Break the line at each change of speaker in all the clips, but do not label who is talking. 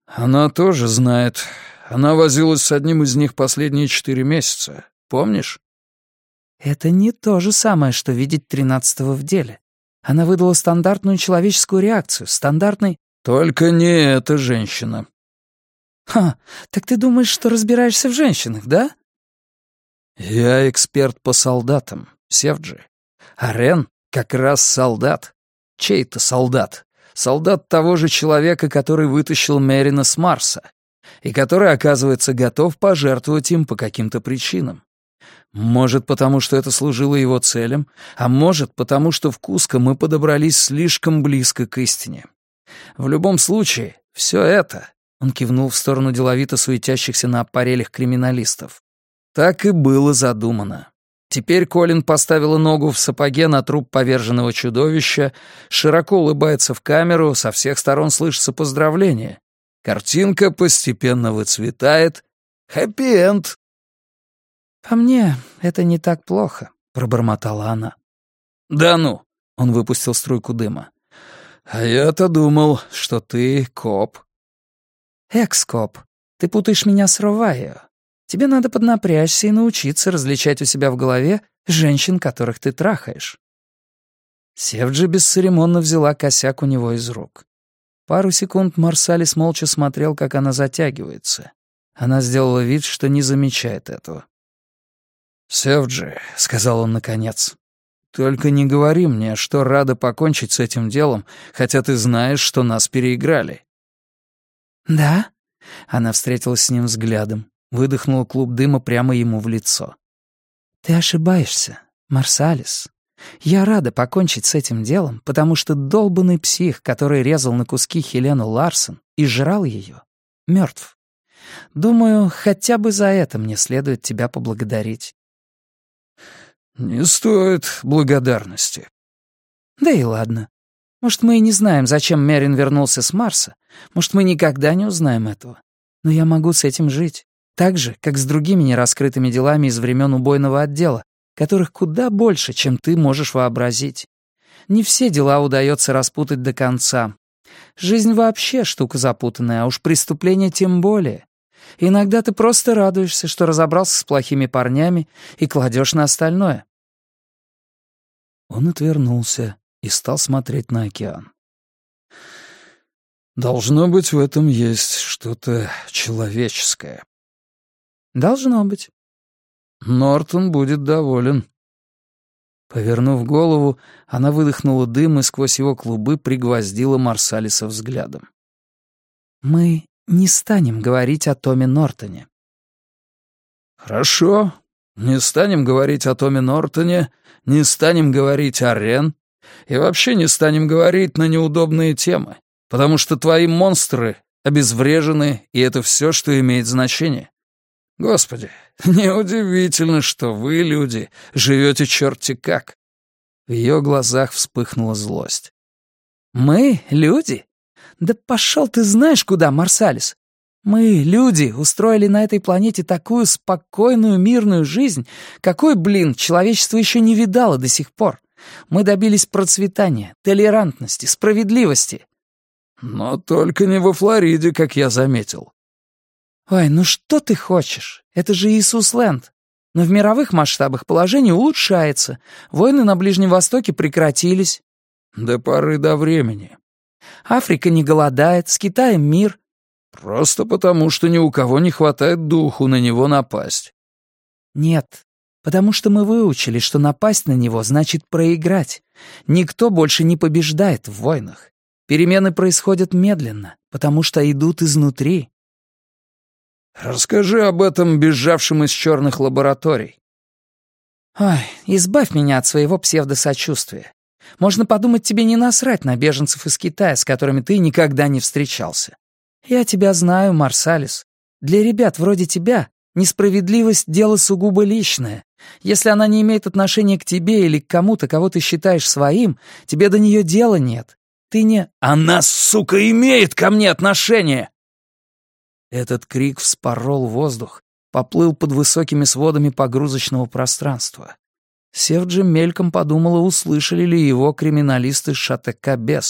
Она тоже знает. Она возилась с одним из них последние 4 месяца. Помнишь?
Это не то же самое, что видеть 13-го в деле. Она выдала стандартную человеческую реакцию, стандартный...
Только не эта женщина.
Ха, так ты думаешь, что разбираешься в женщинах, да?
Я эксперт по солдатам, Севджи. А Рен как раз солдат. Чей-то солдат. Солдат того же человека, который вытащил Мерина с Марса. И который, оказывается, готов пожертвовать им по каким-то причинам. Может, потому что это служило его целям, а может, потому что в Куско мы подобрались слишком близко к истине. В любом случае, все это, он кивнул в сторону деловито суетящихся на аппарелях криминалистов, так и было задумано. Теперь Колин поставила ногу в сапоге на труп поверженного чудовища, широко улыбается в камеру, со всех сторон слышатся поздравления. Картинка постепенно выцветает. Хэппи-энд.
«По мне, это не так плохо», — пробормотала она.
«Да ну!» — он выпустил струйку дыма. «А я-то думал, что ты коп».
«Экс-коп, ты путаешь меня с Ровайо. Тебе надо поднапрячься и научиться различать у себя в голове женщин, которых ты трахаешь». Севджи бесцеремонно взяла косяк у него из рук. Пару секунд Марсалис молча смотрел, как она затягивается. Она сделала вид, что не замечает этого. «Севджи», — сказал он наконец, — «только не говори мне, что рада покончить с этим делом, хотя ты знаешь, что нас переиграли». «Да?» — она встретилась с ним взглядом, выдохнула клуб дыма прямо ему в лицо. «Ты ошибаешься, Марсалис. Я рада покончить с этим делом, потому что долбанный псих, который резал на куски Хелену Ларсон и жрал ее, мертв. Думаю, хотя бы за это мне следует тебя поблагодарить».
«Не стоит благодарности».
«Да и ладно. Может, мы и не знаем, зачем Мерин вернулся с Марса. Может, мы никогда не узнаем этого. Но я могу с этим жить. Так же, как с другими нераскрытыми делами из времен убойного отдела, которых куда больше, чем ты можешь вообразить. Не все дела удается распутать до конца. Жизнь вообще штука запутанная, а уж преступления тем более. Иногда ты просто радуешься, что разобрался с плохими парнями и кладешь на остальное».
Он отвернулся и стал смотреть на океан. «Должно быть, в этом есть что-то человеческое».
«Должно быть».
«Нортон будет доволен». Повернув голову, она выдохнула дым и сквозь его клубы пригвоздила Марсалиса взглядом.
«Мы не станем говорить о Томе Нортоне».
«Хорошо. Не станем говорить о Томе Нортоне, не станем говорить о Рен, и вообще не станем говорить на неудобные темы, потому что твои монстры обезврежены, и это все, что имеет значение. Господи, неудивительно, что вы, люди, живете черти как». В ее глазах вспыхнула злость.
«Мы — люди? Да пошел ты знаешь куда, Марсалис. Мы, люди, устроили на этой планете такую спокойную, мирную жизнь, какой, человечество еще не видало до сих пор. Мы добились процветания, толерантности, справедливости».
«Но только не во Флориде, как я заметил».
«Ой, ну что ты хочешь? Это же Иисус-Ленд. Но в мировых масштабах положение улучшается. Войны на Ближнем Востоке прекратились».
«До поры до времени».
«Африка не голодает, с Китаем мир».
«Просто потому, что ни у кого не хватает духу на него напасть».
«Нет, потому что мы выучили, что напасть на него значит проиграть. Никто больше не побеждает в войнах. Перемены происходят медленно, потому что идут изнутри».
«Расскажи об этом бежавшем из черных лабораторий».
«Ой, избавь меня от своего псевдосочувствия. Можно подумать, тебе не насрать на беженцев из Китая, с которыми ты никогда не встречался. Я тебя знаю, Марсалис. Для ребят вроде тебя несправедливость — дело сугубо личное. Если она не имеет отношения к тебе или к кому-то, кого ты считаешь своим, тебе до нее дела нет. Ты не...»
«Она, сука, имеет ко мне отношение!»
Этот крик вспорол воздух, поплыл под высокими сводами погрузочного пространства. Севджи мельком подумала, услышали ли его криминалисты ШАТК «Бес».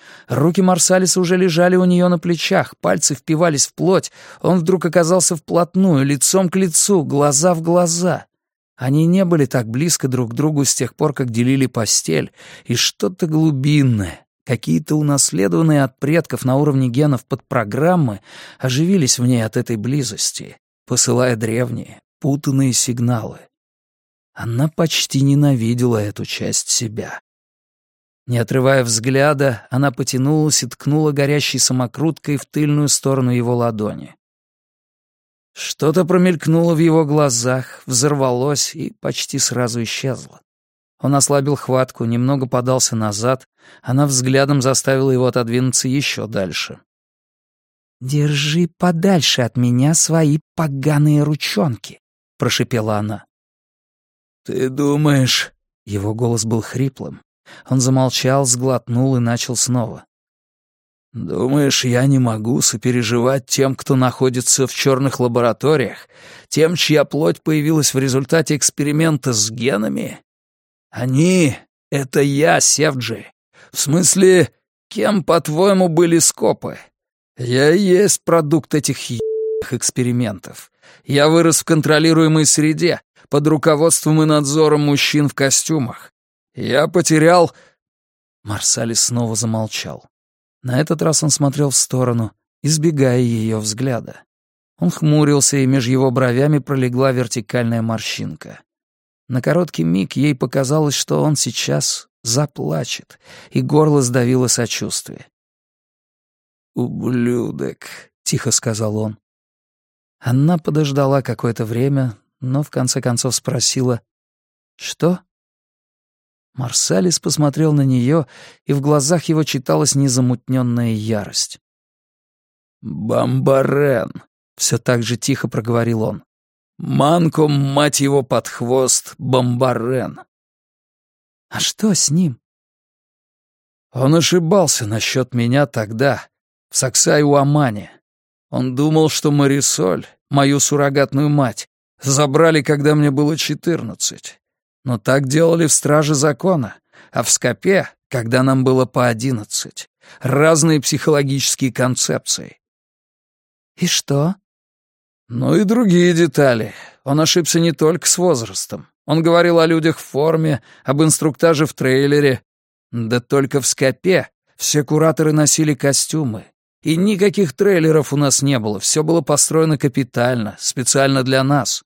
Руки Марсалиса уже лежали у нее на плечах, пальцы впивались в плоть. Он вдруг оказался вплотную, лицом к лицу, глаза в глаза. Они не были так близко друг к другу с тех пор, как делили постель, и что-то глубинное, какие-то унаследованные от предков на уровне генов подпрограммы оживились в ней от этой близости, посылая древние, путанные сигналы. Она почти ненавидела эту часть себя. Не отрывая взгляда, она потянулась и ткнула горящей самокруткой в тыльную сторону его ладони. Что-то промелькнуло в его глазах, взорвалось и почти сразу исчезло. Он ослабил хватку, немного подался назад, она взглядом заставила его отодвинуться еще дальше. «Держи подальше от меня свои поганые ручонки», — прошипела она. «Ты думаешь...» — его голос был хриплым. Он замолчал, сглотнул и начал снова. «Думаешь, я не могу сопереживать тем, кто находится в черных лабораториях, тем, чья плоть появилась в результате эксперимента с генами? Они — это я, Севджи. В смысле, кем, по-твоему, были скопы? Я и есть продукт этих экспериментов. Я вырос в контролируемой среде, под руководством и надзором мужчин в костюмах. Я потерял...» Марсалис снова замолчал. На этот раз он смотрел в сторону, избегая ее взгляда. Он хмурился, и меж его бровями пролегла вертикальная морщинка. На короткий миг ей показалось, что он сейчас заплачет, и горло сдавило сочувствие. «Ублюдок», — тихо сказал он. Она подождала какое-то время, но в конце концов спросила: «Что?» Марсалис посмотрел на нее, и в глазах его читалась незамутненная ярость. «Бомбарен», — все так же тихо проговорил он. «Манком, мать его, под хвост, Бомбарен». «А что с ним?» «Он ошибался насчет меня тогда, в Саксай-Уамане. Он думал, что Марисоль, мою суррогатную мать, забрали, когда мне было 14. Но так делали в Страже Закона, а в Скопе, когда нам было по 11. Разные психологические концепции». «И что?» «Ну и другие детали. Он ошибся не только с возрастом. Он говорил о людях в форме, об инструктаже в трейлере. Да только в Скопе все кураторы носили костюмы. И никаких трейлеров у нас не было. Все было построено капитально, специально для нас».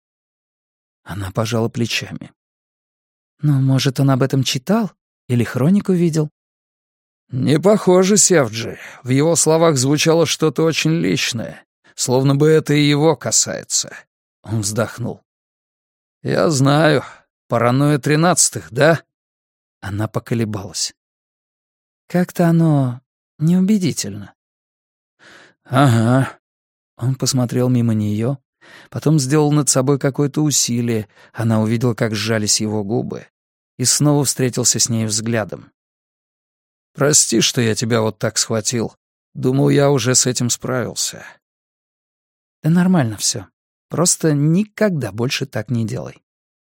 Она пожала плечами. «Ну, может, он об этом читал? Или хронику видел?» «Не похоже, Севджи. В его словах звучало что-то очень личное, словно бы это и его касается». Он вздохнул. «Я знаю. Паранойя 13-х, да?» Она поколебалась. «Как-то оно неубедительно». «Ага». Он посмотрел мимо нее, потом сделал над собой какое-то усилие, она увидела, как сжались его губы, и снова встретился с ней взглядом. «Прости, что я тебя вот так схватил. Думал, я уже с этим справился». «Да нормально все. Просто никогда больше так не делай».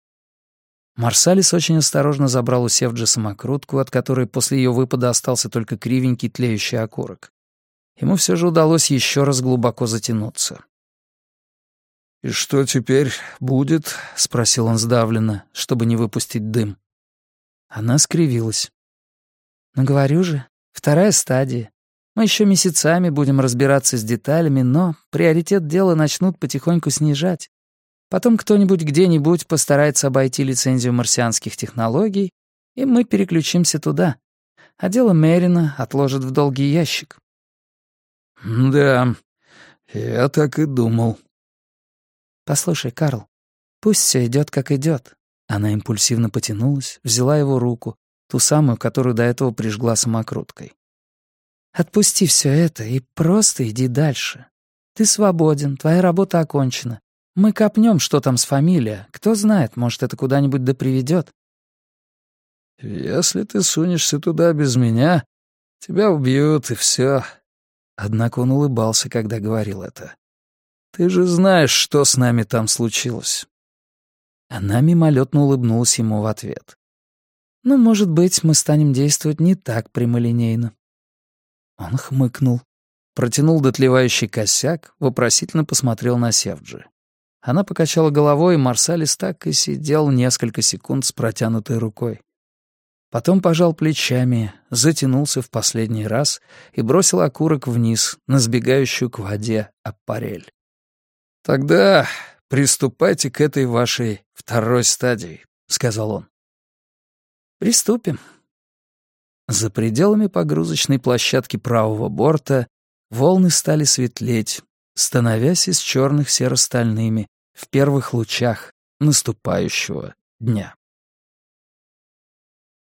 Марсалис очень осторожно забрал у Севджи самокрутку, от которой после ее выпада остался только кривенький тлеющий окурок. Ему все же удалось еще раз глубоко затянуться. «И что теперь будет?» — спросил он сдавленно, чтобы не выпустить дым. Она скривилась. «Ну, говорю же, вторая стадия. Мы еще месяцами будем разбираться с деталями, но приоритет дела начнут потихоньку снижать. Потом кто-нибудь где-нибудь постарается обойти лицензию марсианских технологий, и мы переключимся туда. А дело Мерина отложат в долгий ящик». «Да, я так и думал». «Послушай, Карл, пусть все идет, как идет». Она импульсивно потянулась, взяла его руку, ту самую, которую до этого прижгла самокруткой. «Отпусти все это и просто иди дальше. Ты свободен, твоя работа окончена. Мы копнем, что там с фамилией. Кто знает, может, это куда-нибудь да приведет». «Если ты сунешься туда без меня, тебя убьют, и все». Однако он улыбался, когда говорил это. «Ты же знаешь, что с нами там случилось». Она мимолетно улыбнулась ему в ответ. «Ну, может быть, мы станем действовать не так прямолинейно». Он хмыкнул, протянул дотлевающий косяк, вопросительно посмотрел на Севджи. Она покачала головой, и Марсалис так и сидел несколько секунд с протянутой рукой. Потом пожал плечами, затянулся в последний раз и бросил окурок вниз, на сбегающую к воде аппарель. «Тогда приступайте к этой вашей второй стадии», — сказал он. «Приступим». За пределами погрузочной площадки правого борта волны стали светлеть, становясь из черных серо-стальными в первых лучах наступающего дня.